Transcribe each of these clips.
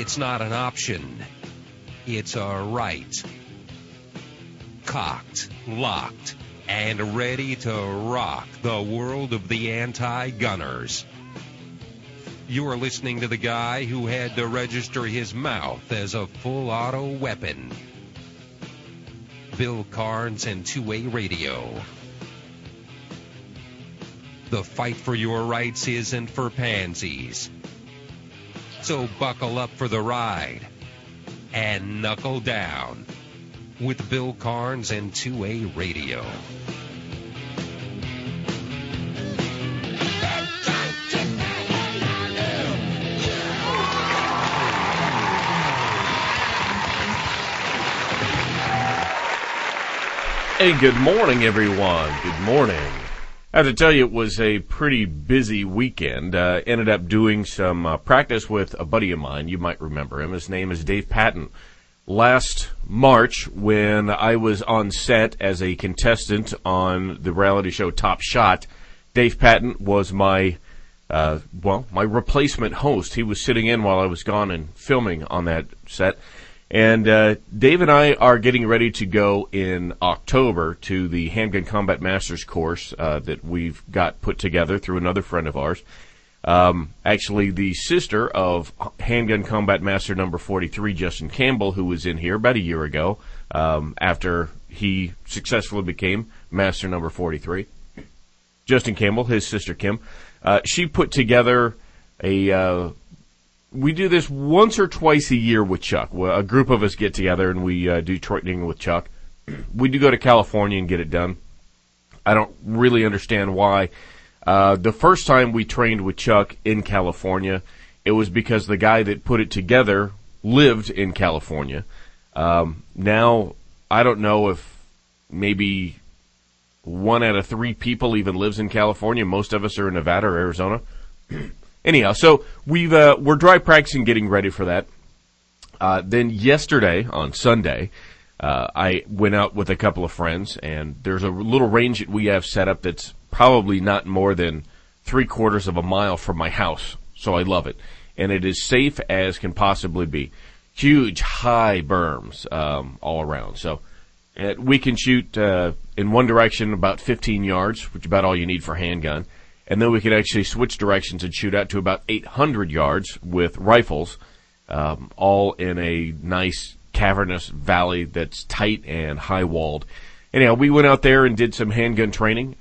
It's not an option. It's a right. Cocked, locked, and ready to rock the world of the anti-gunners. You're listening to the guy who had to register his mouth as a full auto weapon. Bill Carnes and 2A Radio. The fight for your rights isn't for pansies. So buckle up for the ride and knuckle down with Bill Carnes and 2A Radio. Hey, good morning, everyone. Good morning. I have to tell you, it was a pretty busy weekend. Ended up doing some practice with a buddy of mine. You might remember him. His name is Dave Patton. Last March, when I was on set as a contestant on the reality show Top Shot, Dave Patton was my replacement host. He was sitting in while I was gone and filming on that set. And Dave and I are getting ready to go in October to the Handgun Combat Masters course that we've got put together through another friend of ours. Actually, the sister of Handgun Combat Master number 43, Justin Campbell, who was in here about a year ago after he successfully became Master number 43. Justin Campbell, his sister Kim, she put together we do this once or twice a year with Chuck. A group of us get together and we do training with Chuck. We do go to California and get it done. I don't really understand why. The first time we trained with Chuck in California, it was because the guy that put it together lived in California. Now, I don't know if maybe 1 out of 3 people even lives in California. Most of us are in Nevada or Arizona. Anyhow, so we're dry practicing, getting ready for that. Then yesterday, on Sunday, I went out with a couple of friends, and there's a little range that we have set up that's probably not more than 3/4 of a mile from my house. So I love it. And it is safe as can possibly be. Huge, high berms all around. So we can shoot in one direction about 15 yards, which is about all you need for a handgun. And then we could actually switch directions and shoot out to about 800 yards with rifles, all in a nice cavernous valley that's tight and high-walled. Anyhow, we went out there and did some handgun training.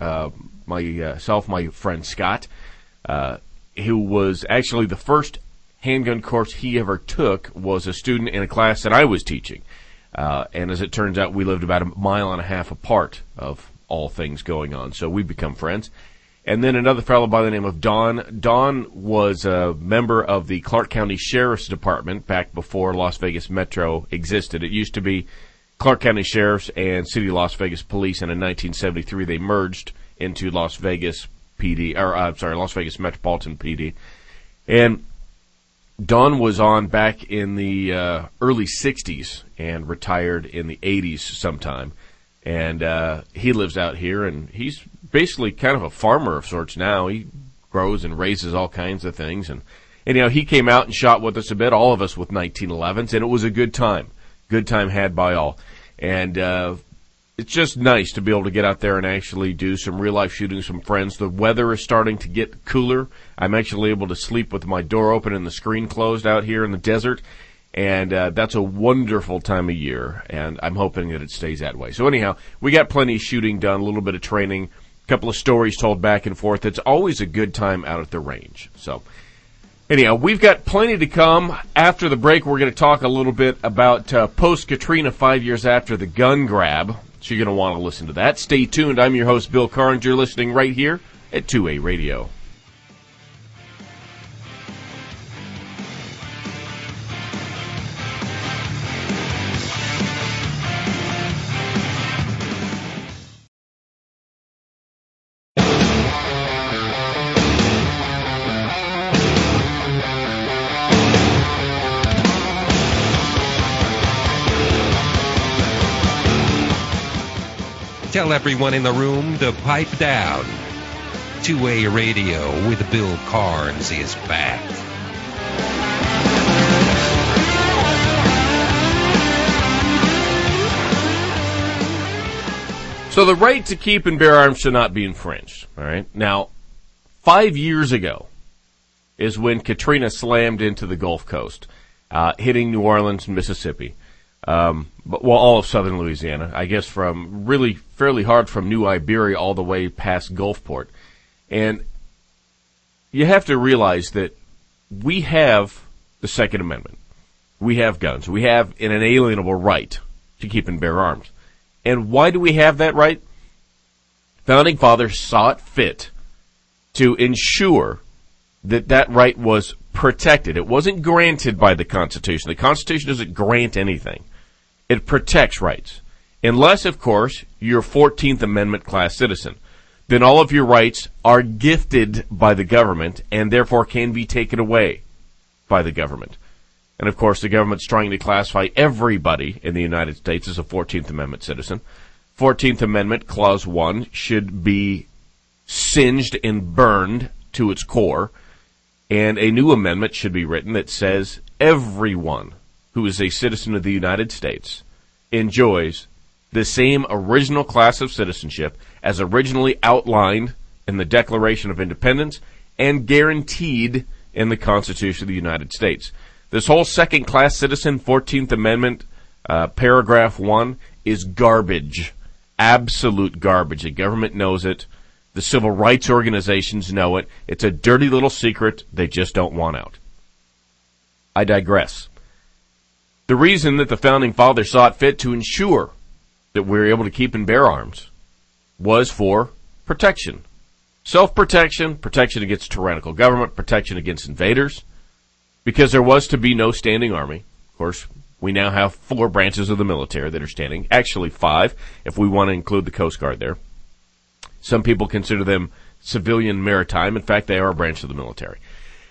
My friend Scott, who was actually the first handgun course he ever took, was a student in a class that I was teaching. And as it turns out, we lived about 1.5 miles apart of all things going on. So we become friends. And then another fellow by the name of Don. Don was a member of the Clark County Sheriff's Department back before Las Vegas Metro existed. It used to be Clark County Sheriff's and City of Las Vegas Police, and in 1973 they merged into Las Vegas Metropolitan PD. And Don was on back in the early 60s and retired in the 80s sometime. And he lives out here, and he's basically kind of a farmer of sorts now. He grows and raises all kinds of things. And anyhow, he came out and shot with us a bit, all of us with 1911s, and it was a good time. Good time had by all. And it's just nice to be able to get out there and actually do some real-life shooting with some friends. The weather is starting to get cooler. I'm actually able to sleep with my door open and the screen closed out here in the desert. And that's a wonderful time of year, and I'm hoping that it stays that way. So anyhow, we got plenty of shooting done, a little bit of training, a couple of stories told back and forth. It's always a good time out at the range. So anyhow, we've got plenty to come. After the break, we're going to talk a little bit about post-Katrina, 5 years after the gun grab. So you're going to want to listen to that. Stay tuned. I'm your host, Bill Carnes. You're listening right here at 2A Radio. Tell everyone in the room to pipe down. 2A Radio with Bill Carnes is back. So the right to keep and bear arms should not be infringed. All right. Now, 5 years ago is when Katrina slammed into the Gulf Coast, hitting New Orleans and Mississippi. All of southern Louisiana, I guess from really fairly hard from New Iberia all the way past Gulfport. And you have to realize that we have the Second Amendment. We have guns. We have an inalienable right to keep and bear arms. And why do we have that right? Founding Fathers saw it fit to ensure that that right was protected. It wasn't granted by the Constitution. The Constitution doesn't grant anything. It protects rights. Unless, of course, you're a 14th Amendment class citizen. Then all of your rights are gifted by the government and therefore can be taken away by the government. And, of course, the government's trying to classify everybody in the United States as a 14th Amendment citizen. 14th Amendment, Clause 1, should be singed and burned to its core. And a new amendment should be written that says everyone who is a citizen of the United States enjoys the same original class of citizenship as originally outlined in the Declaration of Independence and guaranteed in the Constitution of the United States. This whole second-class citizen, 14th Amendment, paragraph 1, is garbage. Absolute garbage. The government knows it. The civil rights organizations know it. It's a dirty little secret they just don't want out. I digress. The reason that the Founding Fathers saw it fit to ensure that we were able to keep and bear arms was for protection. Self-protection, protection against tyrannical government, protection against invaders, because there was to be no standing army. Of course, we now have 4 branches of the military that are standing. Actually 5, if we want to include the Coast Guard there. Some people consider them civilian maritime. In fact, they are a branch of the military.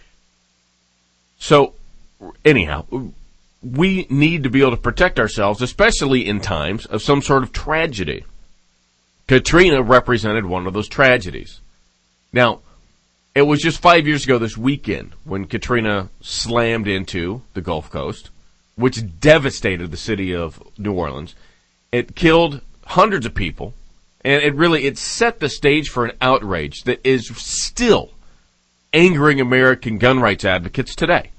So, anyhow, we need to be able to protect ourselves, especially in times of some sort of tragedy. Katrina represented one of those tragedies. Now, it was just 5 years ago this weekend when Katrina slammed into the Gulf Coast, which devastated the city of New Orleans. It killed hundreds of people, and it set the stage for an outrage that is still angering American gun rights advocates today.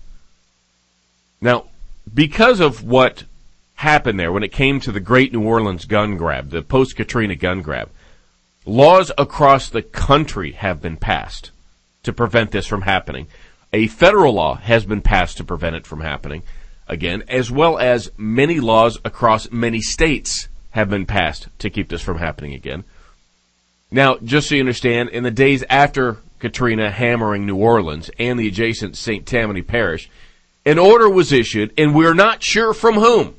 Now, because of what happened there when it came to the Great New Orleans gun grab, the post-Katrina gun grab, laws across the country have been passed to prevent this from happening. A federal law has been passed to prevent it from happening, again, as well as many laws across many states have been passed to keep this from happening again. Now, just so you understand, in the days after Katrina hammering New Orleans and the adjacent St. Tammany Parish, an order was issued, and we're not sure from whom,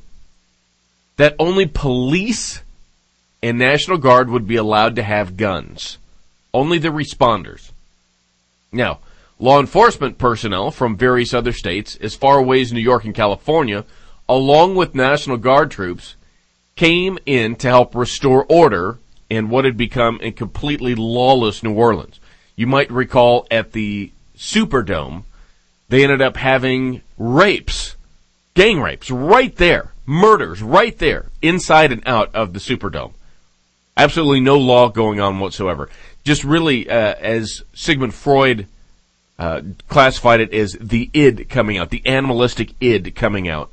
that only police and National Guard would be allowed to have guns. Only the responders. Now, law enforcement personnel from various other states, as far away as New York and California, along with National Guard troops, came in to help restore order in what had become a completely lawless New Orleans. You might recall at the Superdome, they ended up having rapes, gang rapes, right there, murders right there, inside and out of the Superdome. Absolutely no law going on whatsoever. Just really, as Sigmund Freud classified it, as the id coming out, the animalistic id coming out.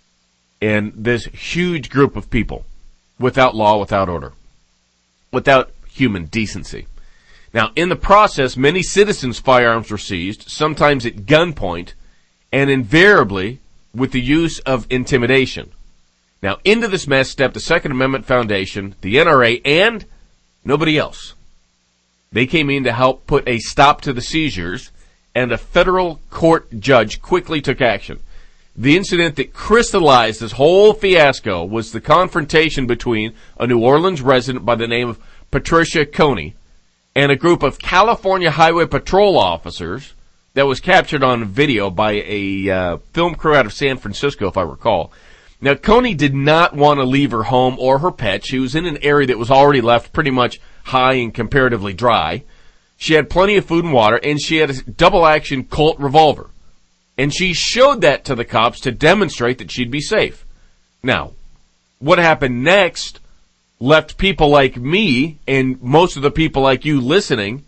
And this huge group of people, without law, without order, without human decency. Now, in the process, many citizens' firearms were seized, sometimes at gunpoint, and invariably with the use of intimidation. Now, into this mess stepped the Second Amendment Foundation, the NRA, and nobody else. They came in to help put a stop to the seizures, and a federal court judge quickly took action. The incident that crystallized this whole fiasco was the confrontation between a New Orleans resident by the name of Patricia Coney and a group of California Highway Patrol officers that was captured on video by a film crew out of San Francisco, if I recall. Now, Coney did not want to leave her home or her pet. She was in an area that was already left pretty much high and comparatively dry. She had plenty of food and water, and she had a double-action Colt revolver. And she showed that to the cops to demonstrate that she'd be safe. Now, what happened next left people like me and most of the people like you listening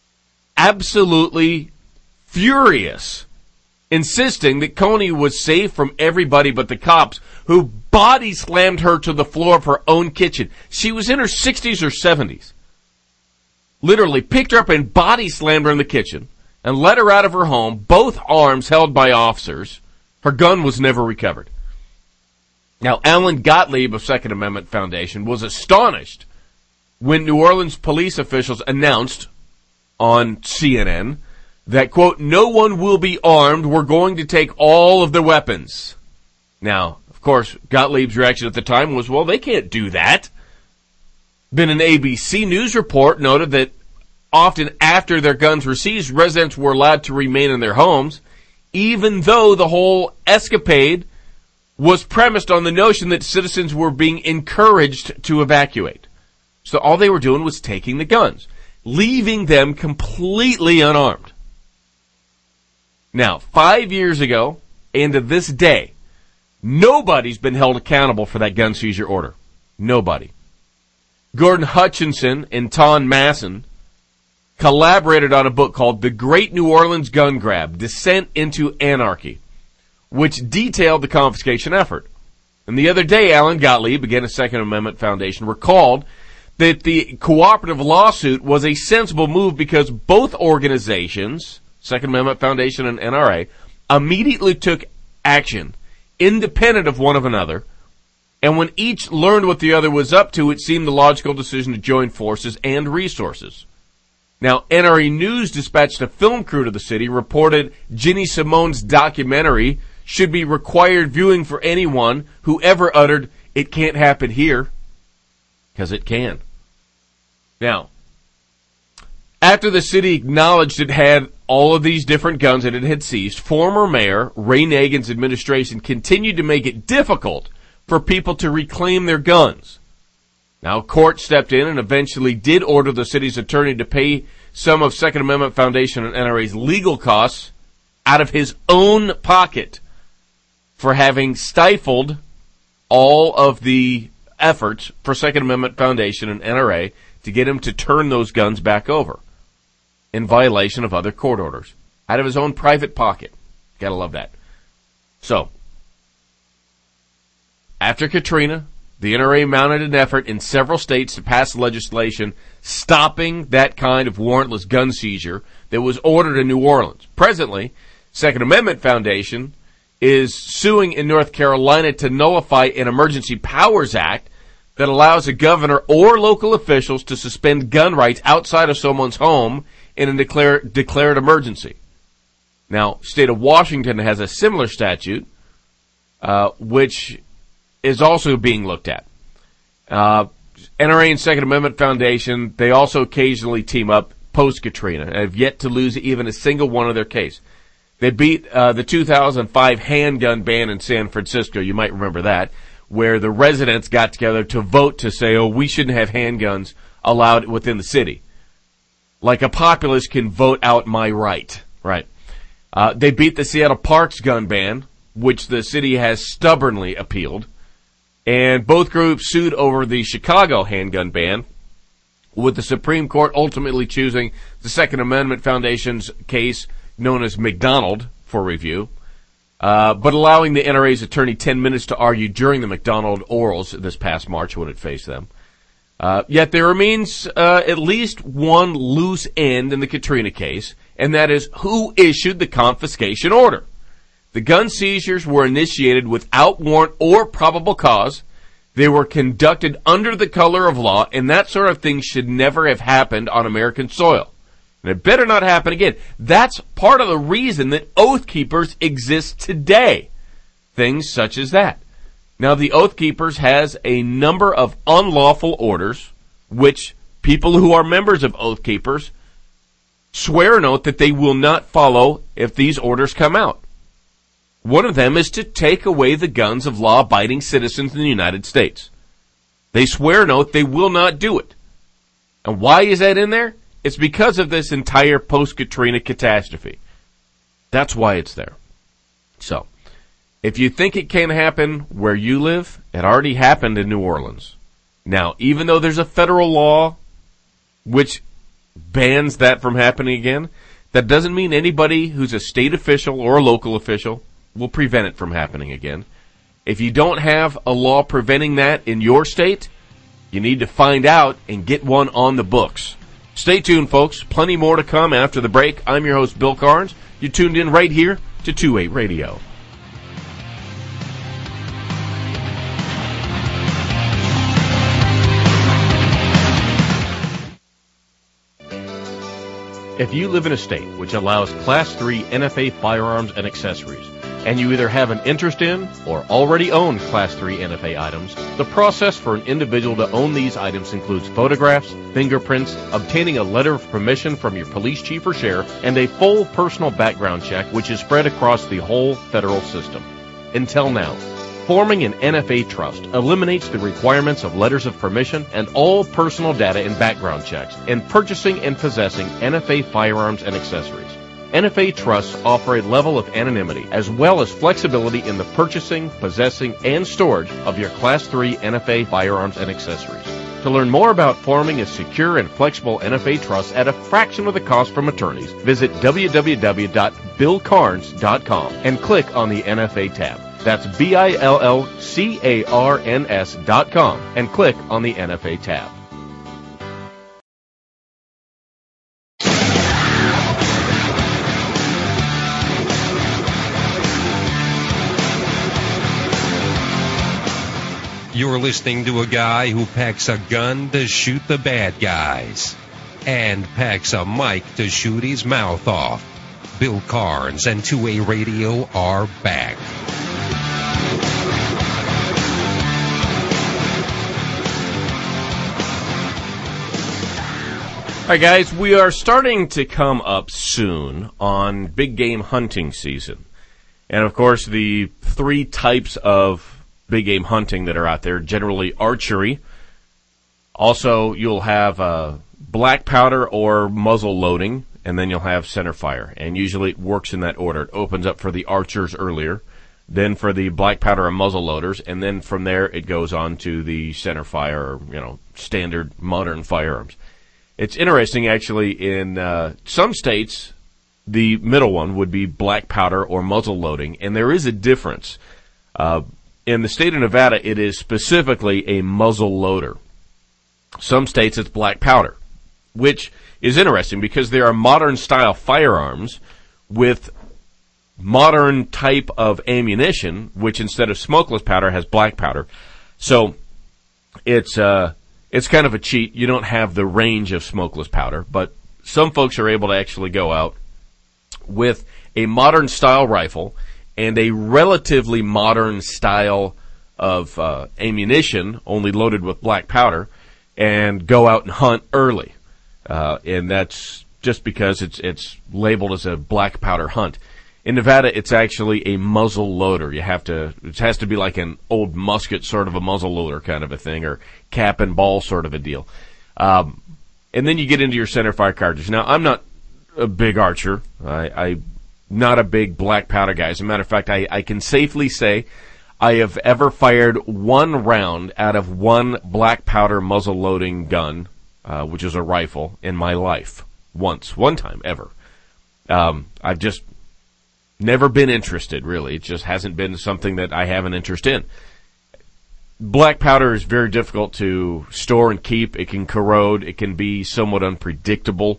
absolutely furious, insisting that Coney was safe from everybody but the cops, who body slammed her to the floor of her own kitchen. She was in her 60s or 70s. Literally picked her up and body slammed her in the kitchen and let her out of her home, both arms held by officers. Her gun was never recovered. Now, Alan Gottlieb of Second Amendment Foundation was astonished when New Orleans police officials announced on CNN that, quote, no one will be armed. We're going to take all of their weapons. Now, of course, Gottlieb's reaction at the time was, well, they can't do that. Then an ABC News report noted that often after their guns were seized, residents were allowed to remain in their homes, even though the whole escapade was premised on the notion that citizens were being encouraged to evacuate. So all they were doing was taking the guns, leaving them completely unarmed. Now, 5 years ago, and to this day, nobody's been held accountable for that gun seizure order. Nobody. Gordon Hutchinson and Ton Masson collaborated on a book called The Great New Orleans Gun Grab, Descent into Anarchy, which detailed the confiscation effort. And the other day, Alan Gottlieb, again a Second Amendment Foundation, recalled that the cooperative lawsuit was a sensible move because both organizations, Second Amendment Foundation and NRA, immediately took action, independent of one of another, and when each learned what the other was up to, it seemed the logical decision to join forces and resources. Now, NRA News dispatched a film crew to the city, reported Ginny Simone's documentary should be required viewing for anyone who ever uttered, "It can't happen here," because it can. Now, after the city acknowledged it had all of these different guns that it had seized, former Mayor Ray Nagin's administration continued to make it difficult for people to reclaim their guns. Now, court stepped in and eventually did order the city's attorney to pay some of Second Amendment Foundation and NRA's legal costs out of his own pocket for having stifled all of the efforts for Second Amendment Foundation and NRA to get him to turn those guns back over in violation of other court orders out of his own private pocket. Gotta love that. So, after Katrina, the NRA mounted an effort in several states to pass legislation stopping that kind of warrantless gun seizure that was ordered in New Orleans. Presently, Second Amendment Foundation is suing in North Carolina to nullify an Emergency Powers Act that allows a governor or local officials to suspend gun rights outside of someone's home in a declared emergency. Now, state of Washington has a similar statute, which is also being looked at. NRA and Second Amendment Foundation, they also occasionally team up post-Katrina and have yet to lose even a single one of their case. They beat the 2005 handgun ban in San Francisco. You might remember that, where the residents got together to vote to say, oh, we shouldn't have handguns allowed within the city. Like a populace can vote out my right. Right. They beat the Seattle Parks gun ban, which the city has stubbornly appealed. And both groups sued over the Chicago handgun ban, with the Supreme Court ultimately choosing the Second Amendment Foundation's case known as McDonald for review, but allowing the NRA's attorney 10 minutes to argue during the McDonald orals this past March when it faced them. Yet there remains at least one loose end in the Katrina case, and that is who issued the confiscation order. The gun seizures were initiated without warrant or probable cause. They were conducted under the color of law, and that sort of thing should never have happened on American soil. And it better not happen again. That's part of the reason that Oath Keepers exist today. Things such as that. Now, the Oath Keepers has a number of unlawful orders, which people who are members of Oath Keepers swear an oath that they will not follow if these orders come out. One of them is to take away the guns of law-abiding citizens in the United States. They swear an oath they will not do it. And why is that in there? It's because of this entire post-Katrina catastrophe. That's why it's there. So, if you think it can happen where you live, it already happened in New Orleans. Now, even though there's a federal law which bans that from happening again, that doesn't mean anybody who's a state official or a local official will prevent it from happening again. If you don't have a law preventing that in your state, you need to find out and get one on the books. Stay tuned, folks. Plenty more to come after the break. I'm your host, Bill Carnes. You're tuned in right here to 2-8 Radio. If you live in a state which allows Class 3 NFA firearms and accessories, and you either have an interest in or already own Class 3 NFA items, the process for an individual to own these items includes photographs, fingerprints, obtaining a letter of permission from your police chief or sheriff, and a full personal background check which is spread across the whole federal system. Until now, forming an NFA trust eliminates the requirements of letters of permission and all personal data and background checks in purchasing and possessing NFA firearms and accessories. NFA trusts offer a level of anonymity as well as flexibility in the purchasing, possessing, and storage of your Class 3 NFA firearms and accessories. To learn more about forming a secure and flexible NFA trust at a fraction of the cost from attorneys, visit www.billcarnes.com and click on the NFA tab. That's BILLCARNS.com and click on the NFA tab. You're listening to a guy who packs a gun to shoot the bad guys and packs a mic to shoot his mouth off. Bill Carnes and 2A Radio are back. All right, guys, we are starting to come up soon on big game hunting season. And, of course, the three types of big game hunting that are out there, generally archery. Also, you'll have black powder or muzzle loading, and then you'll have center fire. And usually it works in that order. It opens up for the archers earlier, then for the black powder and muzzle loaders, and then from there it goes on to the center fire, or, standard modern firearms. It's interesting, actually, in some states, the middle one would be black powder or muzzle loading, and there is a difference. In the state of Nevada, it is specifically a muzzle loader. Some states, it's black powder, which is interesting because there are modern-style firearms with modern type of ammunition, which instead of smokeless powder has black powder. So it's kind of a cheat. You don't have the range of smokeless powder, but some folks are able to actually go out with a modern-style rifle and a relatively modern style of ammunition, only loaded with black powder, and go out and hunt early. And that's just because it's labeled as a black powder hunt. In Nevada, it's actually a muzzle loader. It has to be like an old musket sort of a muzzle loader kind of a thing, or cap and ball sort of a deal. And then you get into your center fire cartridge. Now, I'm not a big archer. I'm not a big black powder guy. As a matter of fact, I can safely say I have ever fired one round out of one black powder muzzle loading gun, which is a rifle, in my life. One time ever. I've just never been interested, really. It just hasn't been something that I have an interest in. Black powder is very difficult to store and keep. It can corrode. It can be somewhat unpredictable.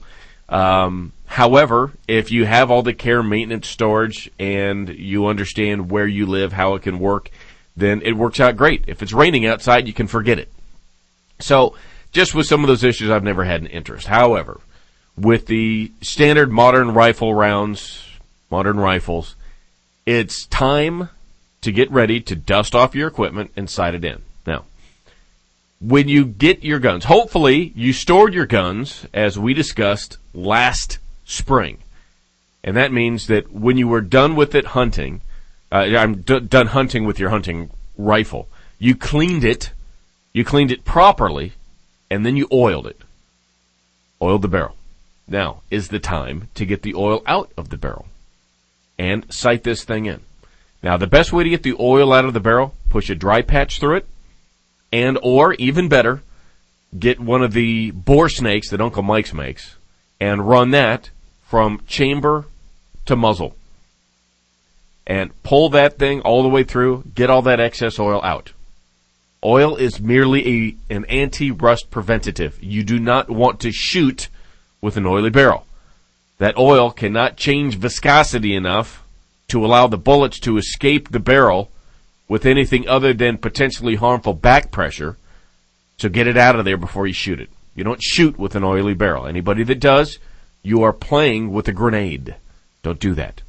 However, if you have all the care, maintenance, storage, and you understand where you live, how it can work, then it works out great. If it's raining outside, you can forget it. So, just with some of those issues, I've never had an interest. However, with the standard modern rifle rounds, modern rifles, it's time to get ready to dust off your equipment and sight it in. Now, when you get your guns, hopefully you stored your guns, as we discussed last spring. And that means that when you were done with it hunting, done hunting with your hunting rifle, you cleaned it properly, and then you oiled it. Oiled the barrel. Now is the time to get the oil out of the barrel and sight this thing in. Now, the best way to get the oil out of the barrel, push a dry patch through it, and or, even better, get one of the bore snakes that Uncle Mike's makes and run that from chamber to muzzle. And pull that thing all the way through, get all that excess oil out. Oil is merely an anti-rust preventative. You do not want to shoot with an oily barrel. That oil cannot change viscosity enough to allow the bullets to escape the barrel with anything other than potentially harmful back pressure. So get it out of there before you shoot it. You don't shoot with an oily barrel. Anybody that does, you are playing with a grenade. Don't do that.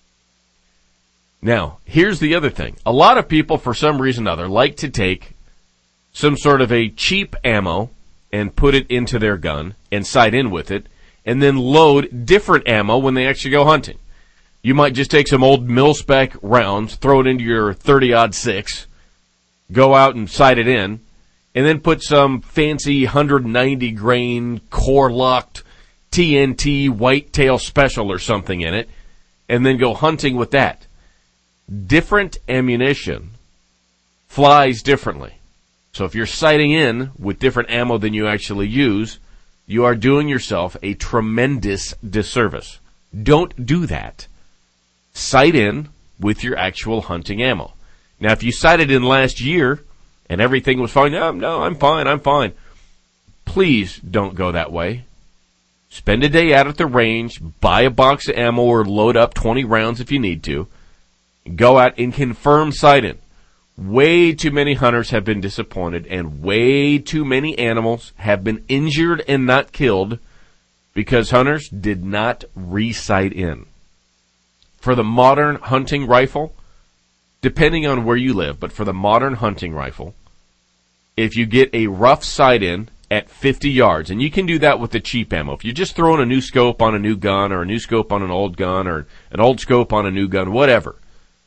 Now, here's the other thing. A lot of people, for some reason or other, like to take some sort of a cheap ammo and put it into their gun and sight in with it, and then load different ammo when they actually go hunting. You might just take some old mil-spec rounds, throw it into your 30-06, go out and sight it in, and then put some fancy 190-grain core-locked TNT whitetail special or something in it, and then go hunting with that. Different ammunition flies differently. So if you're sighting in with different ammo than you actually use, you are doing yourself a tremendous disservice. Don't do that. Sight in with your actual hunting ammo. Now, if you sighted in last year and everything was fine, no, I'm fine. Please don't go that way. Spend a day out at the range, buy a box of ammo or load up 20 rounds if you need to. Go out and confirm sight in. Way too many hunters have been disappointed, and way too many animals have been injured and not killed because hunters did not re-sight in. For the modern hunting rifle, depending on where you live, but for the modern hunting rifle, if you get a rough sight in at 50 yards, and you can do that with the cheap ammo. If you're just throwing a new scope on a new gun, or a new scope on an old gun, or an old scope on a new gun, whatever,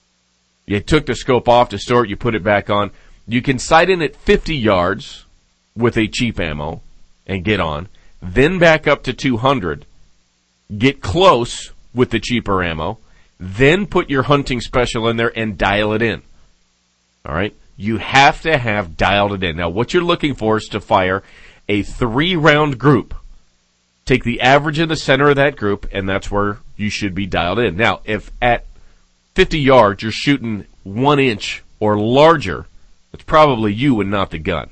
you took the scope off to store it, you put it back on. You can sight in at 50 yards with a cheap ammo and get on. Then back up to 200. Get close with the cheaper ammo. Then put your hunting special in there and dial it in. All right? You have to have dialed it in. Now, what you're looking for is to fire a 3-round group. Take the average in the center of that group, and that's where you should be dialed in. Now, if at 50 yards, you're shooting 1 inch or larger, it's probably you and not the gun.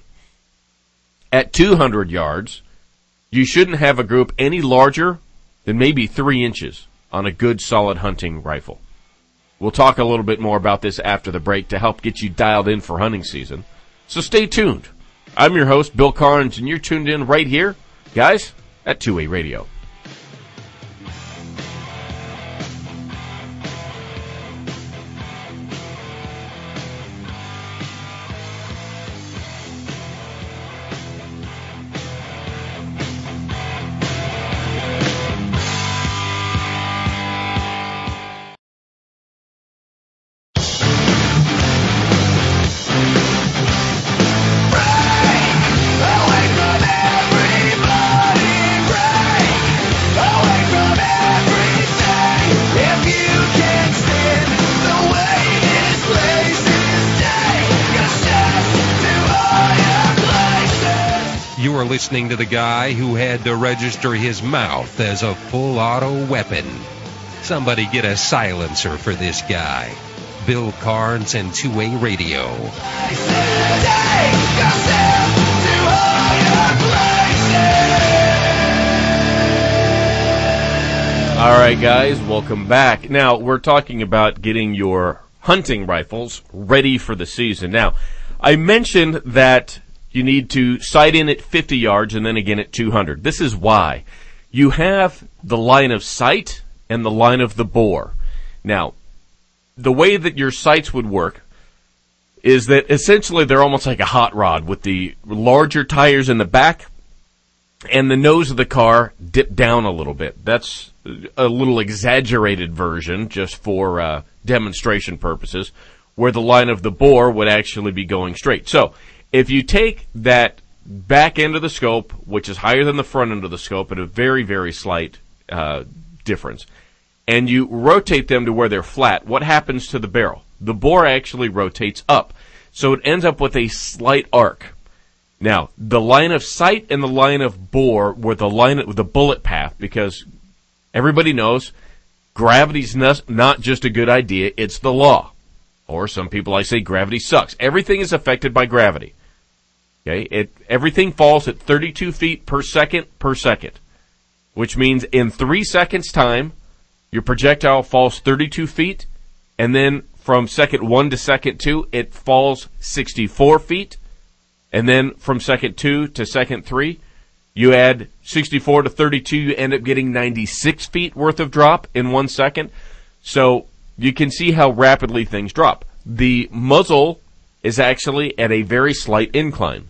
At 200 yards, you shouldn't have a group any larger than maybe 3 inches on a good solid hunting rifle. We'll talk a little bit more about this after the break to help get you dialed in for hunting season. So stay tuned. I'm your host, Bill Carnes, and you're tuned in right here, guys, at 2A Radio. You are listening to the guy who had to register his mouth as a full auto weapon. Somebody get a silencer for this guy. Bill Carnes and 2A Radio. All right, guys, welcome back. Now, we're talking about getting your hunting rifles ready for the season. Now, I mentioned that you need to sight in at 50 yards and then again at 200. This is why. You have the line of sight and the line of the bore. Now, the way that your sights would work is that essentially they're almost like a hot rod with the larger tires in the back and the nose of the car dipped down a little bit. That's a little exaggerated version just for demonstration purposes, where the line of the bore would actually be going straight. So, if you take that back end of the scope, which is higher than the front end of the scope at a very, very slight difference, and you rotate them to where they're flat, what happens to the barrel? The bore actually rotates up. So it ends up with a slight arc. Now, the line of sight and the line of bore were the bullet path, because everybody knows gravity's not just a good idea, it's the law. Or some people I say gravity sucks. Everything is affected by gravity. Okay, everything falls at 32 feet per second, which means in 3 seconds' time, your projectile falls 32 feet, and then from second 1 to second 2, it falls 64 feet, and then from second 2 to second 3, you add 64 to 32, you end up getting 96 feet worth of drop in 1 second. So you can see how rapidly things drop. The muzzle is actually at a very slight incline.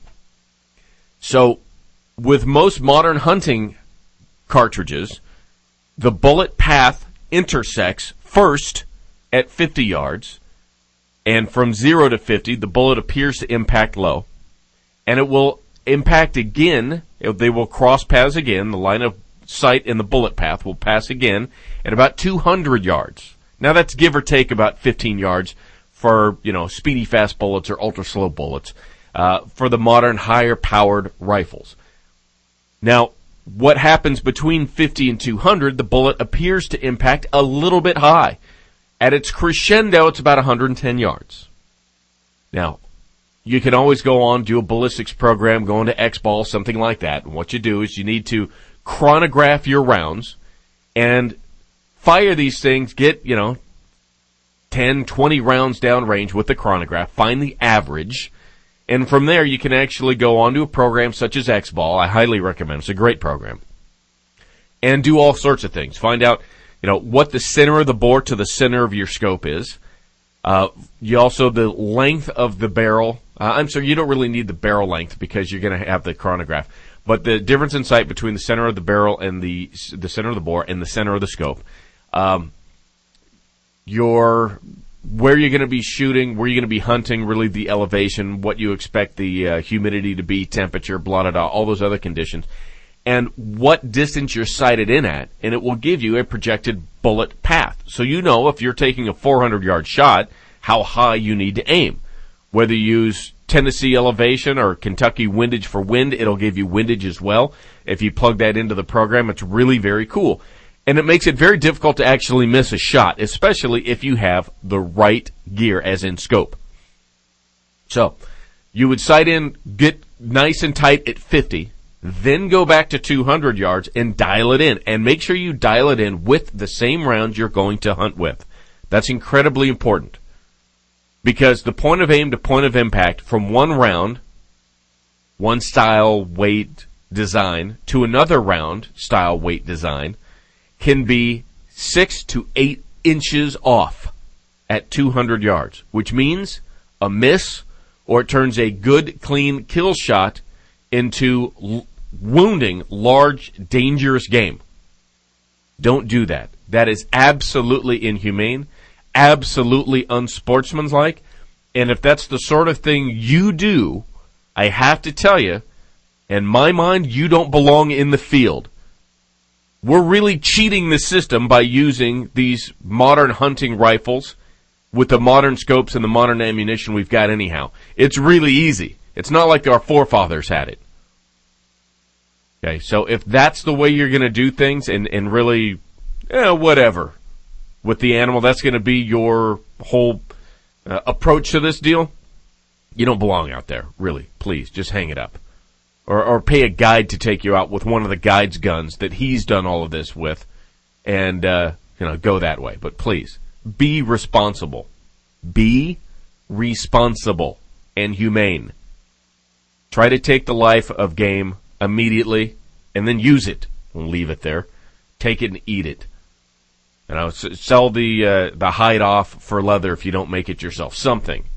So with most modern hunting cartridges, the bullet path intersects first at 50 yards, and from 0 to 50, the bullet appears to impact low, and it will impact again. They will cross paths again. The line of sight and the bullet path will pass again at about 200 yards. Now that's give or take about 15 yards for, speedy fast bullets or ultra slow bullets, for the modern higher powered rifles. Now, what happens between 50 and 200, the bullet appears to impact a little bit high. At its crescendo, it's about 110 yards. Now, you can always go on, do a ballistics program, go into X-Ball, something like that. And what you do is you need to chronograph your rounds and fire these things, get, 10, 20 rounds downrange with the chronograph, find the average, and from there you can actually go on to a program such as X-Ball. I highly recommend it. It's a great program. And do all sorts of things. Find out, what the center of the bore to the center of your scope is. You also, the length of the barrel. You don't really need the barrel length because you're going to have the chronograph. But the difference in sight between the center of the barrel and the center of the bore and the center of the scope. Where you're going to be shooting, where you're going to be hunting, really the elevation, what you expect the humidity to be, temperature, blah, blah, blah, all those other conditions, and what distance you're sighted in at, and it will give you a projected bullet path. So if you're taking a 400-yard shot, how high you need to aim. Whether you use Tennessee elevation or Kentucky windage for wind, it'll give you windage as well. If you plug that into the program, it's really very cool. And it makes it very difficult to actually miss a shot, especially if you have the right gear, as in scope. So, you would sight in, get nice and tight at 50, then go back to 200 yards and dial it in. And make sure you dial it in with the same rounds you're going to hunt with. That's incredibly important. Because the point of aim to point of impact from one round, one style, weight, design, to another round, style, weight, design, can be 6 to 8 inches off at 200 yards, which means a miss, or it turns a good, clean kill shot into wounding large, dangerous game. Don't do that. That is absolutely inhumane, absolutely unsportsmanlike, and if that's the sort of thing you do, I have to tell you, in my mind, you don't belong in the field. We're really cheating the system by using these modern hunting rifles with the modern scopes and the modern ammunition we've got anyhow. It's really easy. It's not like our forefathers had it. Okay, so if that's the way you're going to do things and really, whatever, with the animal, that's going to be your whole approach to this deal, you don't belong out there, really. Please, just hang it up. Or pay a guide to take you out with one of the guide's guns that he's done all of this with, and go that way. But please, be responsible. Be responsible and humane. Try to take the life of game immediately, and then use it. Don't leave it there. Take it and eat it. Sell the hide off for leather if you don't make it yourself. Something.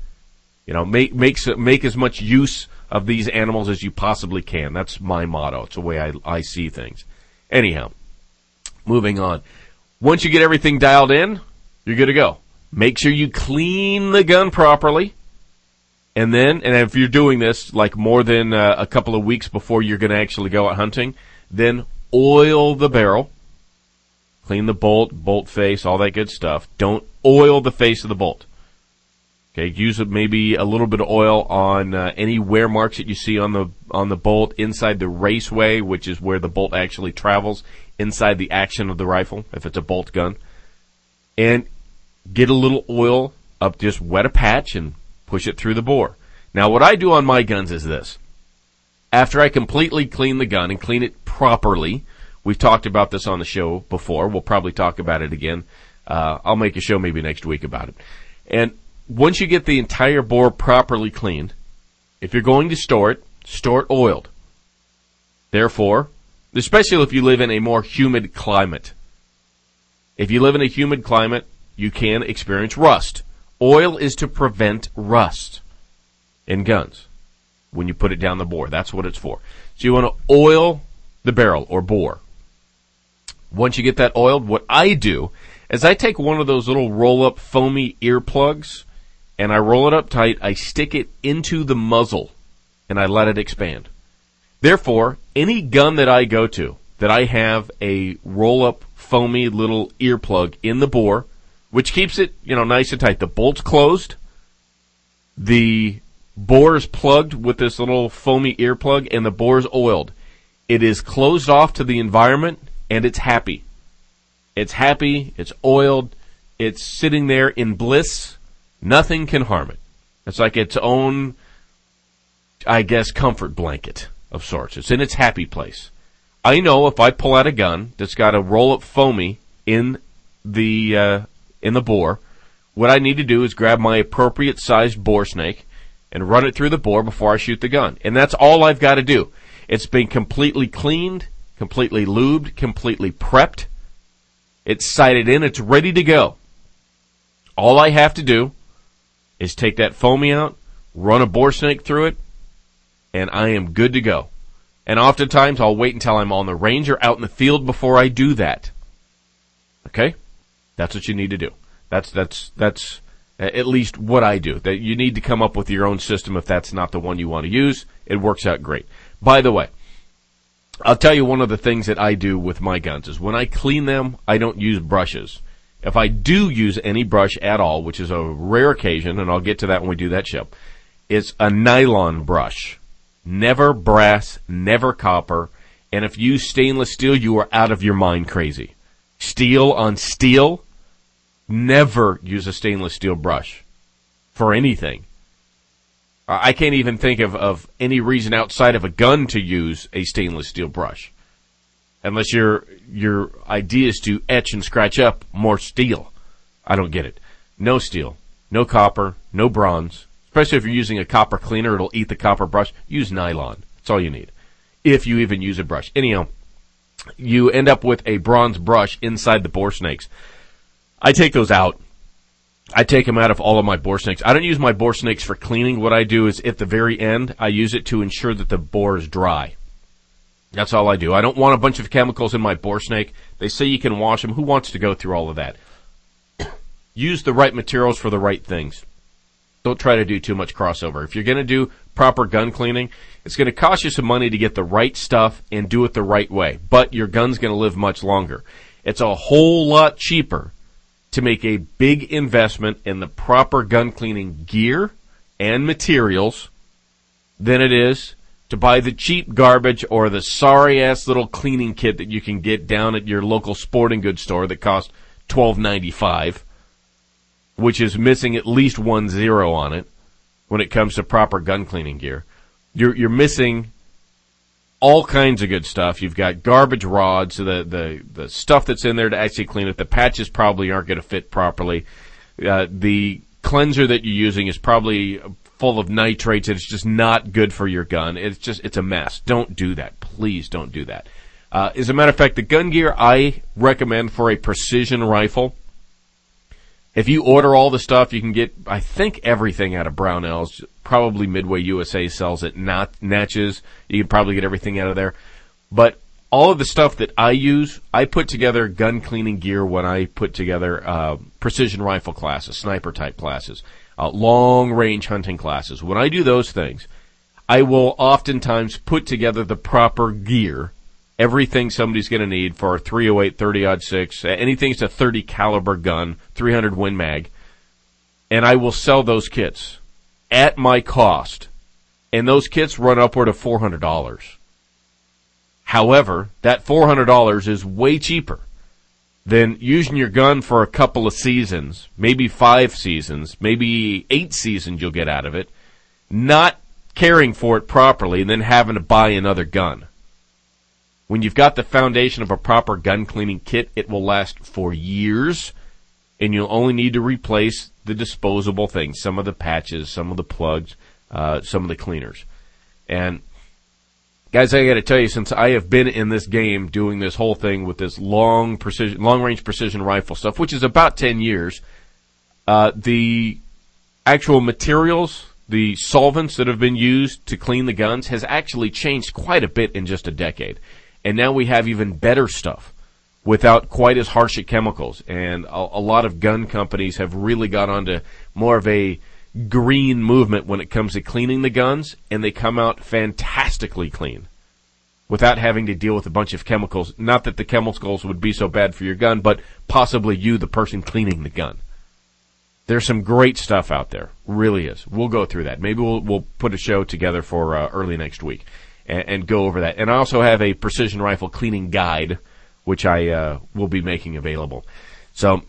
Make as much use of these animals as you possibly can. That's my motto. It's the way I see things. Anyhow, moving on. Once you get everything dialed in, you're good to go. Make sure you clean the gun properly. And if you're doing this like more than a couple of weeks before you're going to actually go out hunting, then oil the barrel. Clean the bolt face, all that good stuff. Don't oil the face of the bolt. Okay, use maybe a little bit of oil on any wear marks that you see on the bolt inside the raceway, which is where the bolt actually travels, inside the action of the rifle, if it's a bolt gun. And get a little oil up, just wet a patch and push it through the bore. Now, what I do on my guns is this. After I completely clean the gun and clean it properly, we've talked about this on the show before. We'll probably talk about it again. I'll make a show maybe next week about it. And once you get the entire bore properly cleaned, if you're going to store it oiled. Therefore, especially if you live in a more humid climate. If you live in a humid climate, you can experience rust. Oil is to prevent rust in guns when you put it down the bore. That's what it's for. So you want to oil the barrel or bore. Once you get that oiled, what I do is I take one of those little roll-up foamy earplugs and I roll it up tight, I stick it into the muzzle, and I let it expand. Therefore, any gun that I go to, that I have a roll-up foamy little earplug in the bore, which keeps it, nice and tight. The bolt's closed, the bore is plugged with this little foamy earplug, and the bore is oiled. It is closed off to the environment, and it's happy. It's happy, it's oiled, it's sitting there in bliss. Nothing can harm it. It's like its own, I guess, comfort blanket of sorts. It's in its happy place. I know if I pull out a gun that's got a roll-up foamy in the bore, what I need to do is grab my appropriate sized bore snake and run it through the bore before I shoot the gun. And that's all I've got to do. It's been completely cleaned, completely lubed, completely prepped. It's sighted in. It's ready to go. All I have to do is take that foamy out, run a bore snake through it, and I am good to go. And oftentimes I'll wait until I'm on the range or out in the field before I do that. Okay? That's what you need to do. That's at least what I do. That you need to come up with your own system if that's not the one you want to use. It works out great. By the way, I'll tell you one of the things that I do with my guns is when I clean them, I don't use brushes. If I do use any brush at all, which is a rare occasion, and I'll get to that when we do that show, it's a nylon brush. Never brass, never copper, and if you use stainless steel, you are out of your mind crazy. Steel on steel, never use a stainless steel brush for anything. I can't even think of any reason outside of a gun to use a stainless steel brush. Unless your idea is to etch and scratch up more steel. I don't get it. No steel, no copper, no bronze. Especially if you're using a copper cleaner, it'll eat the copper brush. Use nylon. That's all you need. If you even use a brush. Anyhow, you end up with a bronze brush inside the bore snakes. I take those out. I take them out of all of my bore snakes. I don't use my bore snakes for cleaning. What I do is at the very end, I use it to ensure that the bore is dry. That's all I do. I don't want a bunch of chemicals in my bore snake. They say you can wash them. Who wants to go through all of that? Use the right materials for the right things. Don't try to do too much crossover. If you're going to do proper gun cleaning, it's going to cost you some money to get the right stuff and do it the right way. But your gun's going to live much longer. It's a whole lot cheaper to make a big investment in the proper gun cleaning gear and materials than it is to buy the cheap garbage or the sorry-ass little cleaning kit that you can get down at your local sporting goods store that costs $12.95, which is missing at least 1 zero on it when it comes to proper gun cleaning gear. You're missing all kinds of good stuff. You've got garbage rods, the stuff that's in there to actually clean it. The patches probably aren't going to fit properly. The cleanser that you're using is probably full of nitrates, and it's just not good for your gun. It's a mess. Don't do that. Please don't do that. As a matter of fact, the gun gear I recommend for a precision rifle, if you order all the stuff, you can get, I think, everything out of Brownells. Probably Midway USA sells it. Natchez, you can probably get everything out of there. But all of the stuff that I use, I put together gun cleaning gear when I put together precision rifle classes, sniper type classes, long range hunting classes. When I do those things, I will oftentimes put together the proper gear, everything somebody's going to need for a 308, 30-06, anything's a 30 caliber gun, 300 Win Mag. and I will sell those kits at my cost, and those kits run upward of $400. However, that $400 is way cheaper than using your gun for a couple of seasons, maybe 5 seasons, maybe 8 seasons you'll get out of it, not caring for it properly, and then having to buy another gun. When you've got the foundation of a proper gun cleaning kit, it will last for years, and you'll only need to replace the disposable things, some of the patches, some of the plugs, some of the cleaners. And guys, I got to tell you, since I have been in this game doing this whole thing with this long-range precision rifle stuff, which is about 10 years, the actual materials, the solvents that have been used to clean the guns has actually changed quite a bit in just a decade. And now we have even better stuff without quite as harsh chemicals. And a lot of gun companies have really got onto more of a green movement when it comes to cleaning the guns, and they come out fantastically clean without having to deal with a bunch of chemicals. Not that the chemicals would be so bad for your gun, but possibly you, the person cleaning the gun. There's some great stuff out there. Really is. We'll go through that. Maybe we'll put a show together for early next week and go over that. And I also have a precision rifle cleaning guide, which I will be making available. So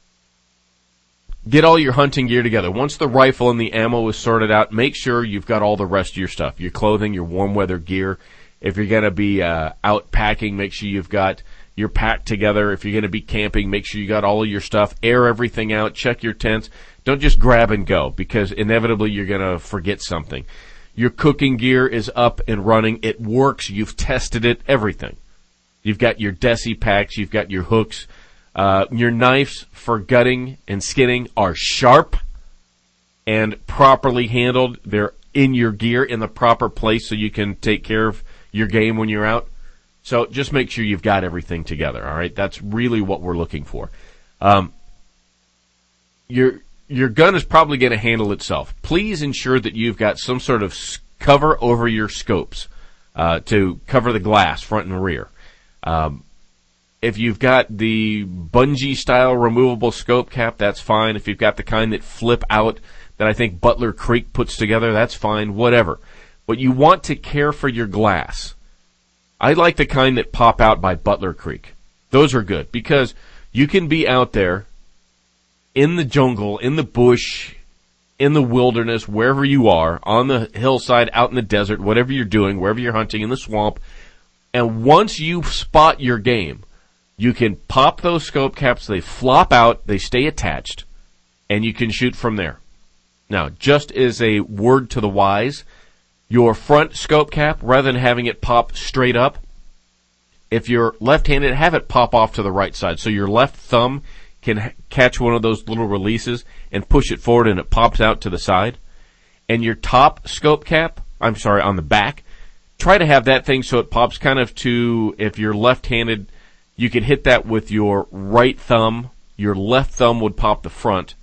get all your hunting gear together. Once the rifle and the ammo is sorted out, make sure you've got all the rest of your stuff, your clothing, your warm weather gear. If you're going to be out packing, make sure you've got your pack together. If you're going to be camping, make sure you got all of your stuff. Air everything out. Check your tents. Don't just grab and go, because inevitably you're going to forget something. Your cooking gear is up and running. It works. You've tested it. Everything. You've got your Desi packs. You've got your hooks. Your knives for gutting and skinning are sharp and properly handled. They're in your gear in the proper place so you can take care of your game when you're out. So just make sure you've got everything together, all right? That's really what we're looking for. Your gun is probably going to handle itself. Please ensure that you've got some sort of cover over your scopes to cover the glass, front and rear. If you've got the bungee-style removable scope cap, that's fine. If you've got the kind that flip out that I think Butler Creek puts together, that's fine, whatever. But you want to care for your glass. I like the kind that pop out by Butler Creek. Those are good, because you can be out there in the jungle, in the bush, in the wilderness, wherever you are, on the hillside, out in the desert, whatever you're doing, wherever you're hunting, in the swamp, and once you spot your game, you can pop those scope caps, they flop out, they stay attached, and you can shoot from there. Now, just as a word to the wise, your front scope cap, rather than having it pop straight up, if you're left-handed, have it pop off to the right side. So your left thumb can catch one of those little releases and push it forward and it pops out to the side. And your top scope cap, on the back, try to have that thing so it pops kind of to, if you're left-handed, you could hit that with your right thumb. Your left thumb would pop the front,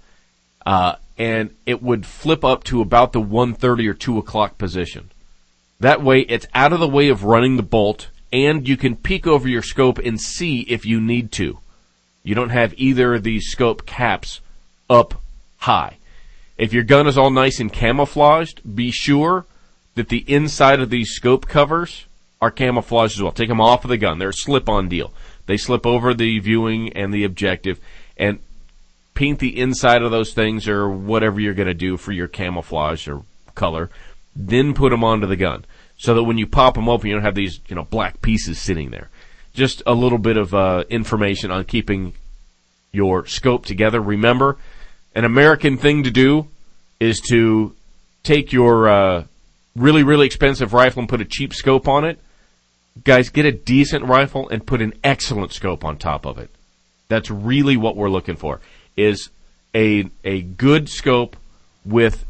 and it would flip up to about the 1:30 or 2 o'clock position. That way, it's out of the way of running the bolt, and you can peek over your scope and see if you need to. You don't have either of these scope caps up high. If your gun is all nice and camouflaged, be sure that the inside of these scope covers are camouflaged as well. Take them off of the gun. They're a slip-on deal. They slip over the viewing and the objective, and paint the inside of those things or whatever you're going to do for your camouflage or color. Then put them onto the gun so that when you pop them open, you don't have these black pieces sitting there. Just a little bit of information on keeping your scope together. Remember, an American thing to do is to take your really, really expensive rifle and put a cheap scope on it. Guys, get a decent rifle and put an excellent scope on top of it. That's really what we're looking for, is a good scope with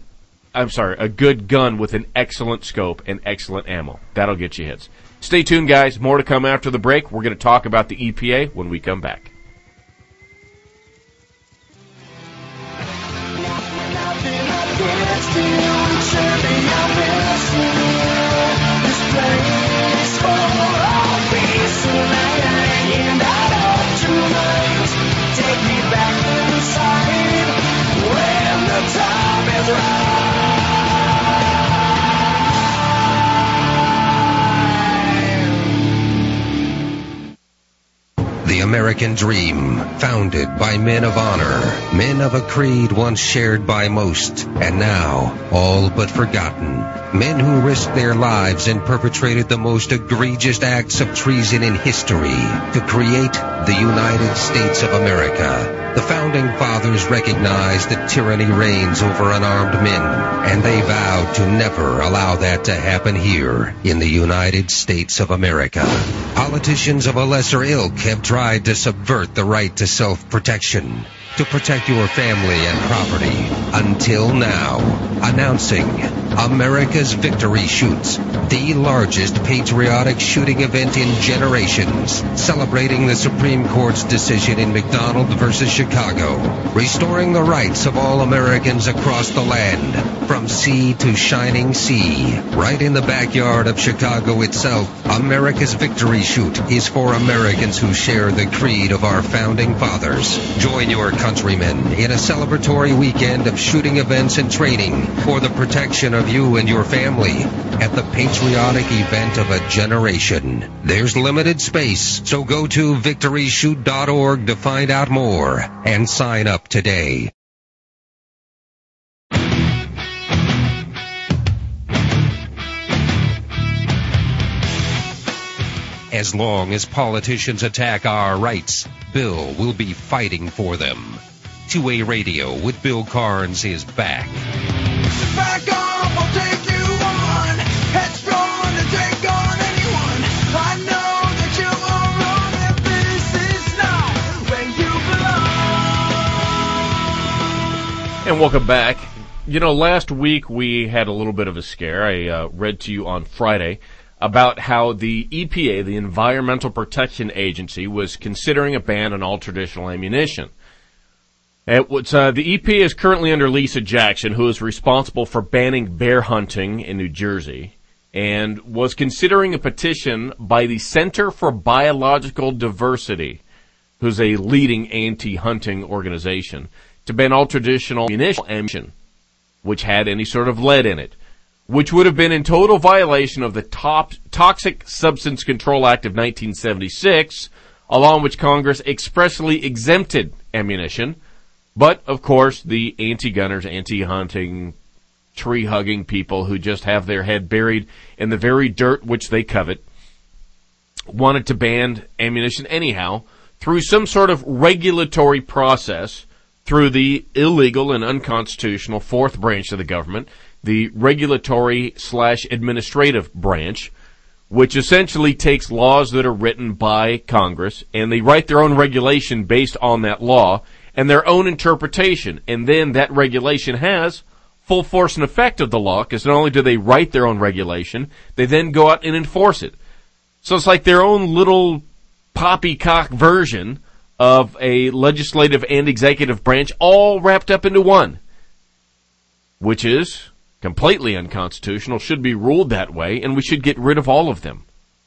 a good gun with an excellent scope and excellent ammo. That'll get you hits. Stay tuned, guys. More to come after the break. We're going to talk about the EPA when we come back. Take me back inside where The American dream, founded by men of honor, men of a creed once shared by most, and now all but forgotten. Men who risked their lives and perpetrated the most egregious acts of treason in history to create the United States of America. The Founding Fathers recognized that tyranny reigns over unarmed men, and they vowed to never allow that to happen here in the United States of America. Politicians of a lesser ilk have tried to subvert the right to self-protection, to protect your family and property, until now. Announcing America's Victory Shoots, the largest patriotic shooting event in generations, celebrating the Supreme Court's decision in McDonald versus Chicago, restoring the rights of all Americans across the land, from sea to shining sea. Right in the backyard of Chicago itself, America's Victory Shoot is for Americans who share the creed of our Founding Fathers. Join your countrymen in a celebratory weekend of shooting events and training for the protection of you and your family at the patriotic event of a generation. There's limited space, so go to victoryshoot.org to find out more and sign up today. As long as politicians attack our rights, Bill will be fighting for them. 2A Radio with Bill Carnes is back. Back off, I'll take you on. Headstrong to take on anyone. I know that you are wrong, that this is not where you belong. And welcome back. You know, last week we had a little bit of a scare. I read to you on Friday about how the EPA, the Environmental Protection Agency, was considering a ban on all traditional ammunition. The EPA is currently under Lisa Jackson, who is responsible for banning bear hunting in New Jersey, and was considering a petition by the Center for Biological Diversity, who's a leading anti-hunting organization, to ban all traditional ammunition, which had any sort of lead in it, which would have been in total violation of the Toxic Substance Control Act of 1976, along which Congress expressly exempted ammunition. But, of course, the anti-gunners, anti-hunting, tree-hugging people who just have their head buried in the very dirt which they covet wanted to ban ammunition anyhow through some sort of regulatory process through the illegal and unconstitutional fourth branch of the government, the regulatory/administrative branch, which essentially takes laws that are written by Congress, and they write their own regulation based on that law and their own interpretation. And then that regulation has full force and effect of the law, because not only do they write their own regulation, they then go out and enforce it. So it's like their own little poppycock version of a legislative and executive branch all wrapped up into one, which is completely unconstitutional, should be ruled that way, and we should get rid of all of them.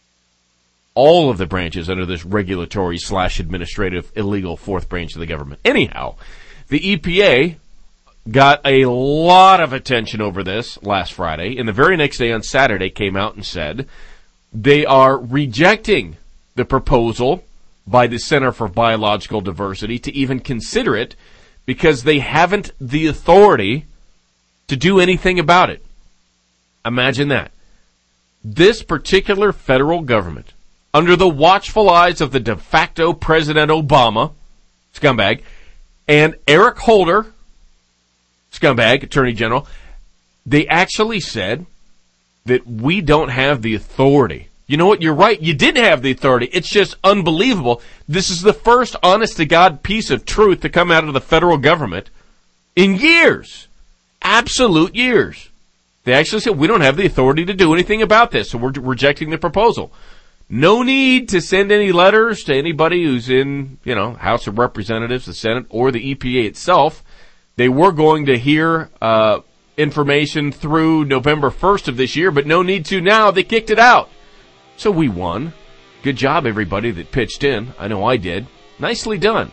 All of the branches under this regulatory/administrative illegal fourth branch of the government. Anyhow, the EPA got a lot of attention over this last Friday, and the very next day on Saturday came out and said they are rejecting the proposal by the Center for Biological Diversity to even consider it because they haven't the authority to do anything about it. Imagine that. This particular federal government, under the watchful eyes of the de facto President Obama, scumbag, and Eric Holder, scumbag, Attorney General, they actually said that we don't have the authority. You know what? You're right. You did have the authority. It's just unbelievable. This is the first honest-to-God piece of truth to come out of the federal government in years. Absolute years. They actually said, we don't have the authority to do anything about this, so we're rejecting the proposal. No need to send any letters to anybody who's in, House of Representatives, the Senate, or the EPA itself. They were going to hear information through November 1st of this year, but no need to now. They kicked it out. So we won. Good job, everybody that pitched in. I know I did. Nicely done.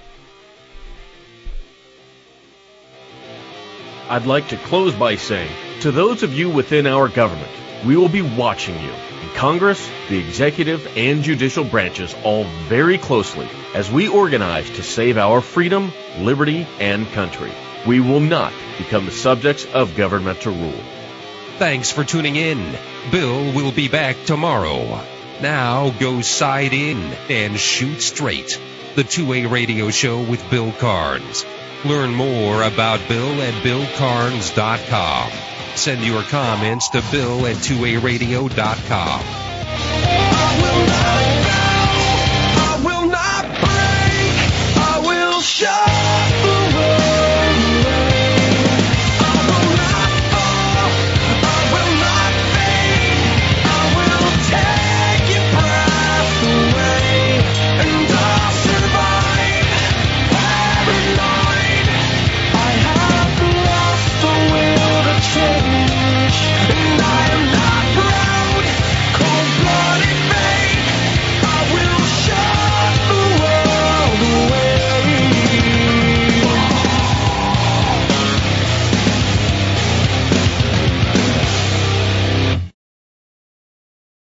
I'd like to close by saying, to those of you within our government We will be watching you in Congress, the executive, and judicial branches all very closely as we organize to save our freedom, liberty, and country. We will not become the subjects of governmental rule. Thanks for tuning in. Bill will be back tomorrow. Now go side in and shoot straight. The 2A Radio Show with Bill Carnes. Learn more about Bill at BillCarnes.com. Send your comments to Bill at 2ARadio.com.